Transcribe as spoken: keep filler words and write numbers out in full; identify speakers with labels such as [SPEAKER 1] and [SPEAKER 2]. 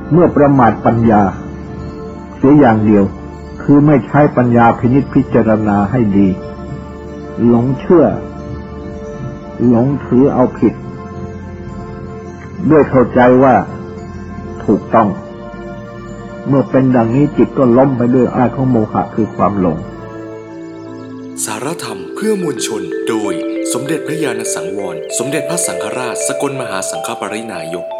[SPEAKER 1] เมื่อประมาทปัญญาเสียอย่างเดียวคือไม่ใช้ปัญญาพินิจพิจารณาให้ดีหลงเชื่อหลงถือเอาผิดด้วยเข้าใจว่าถูกต้องเมื่อเป็นดังนี้จิตก็ล้มไปด้วยอำนาจของโมหะคือความหลง
[SPEAKER 2] สารธรรมเพื่อมวลชนโดยสมเด็จพระญาณสังวรสมเด็จพระสังฆราชสกลมหาสังฆปรินายก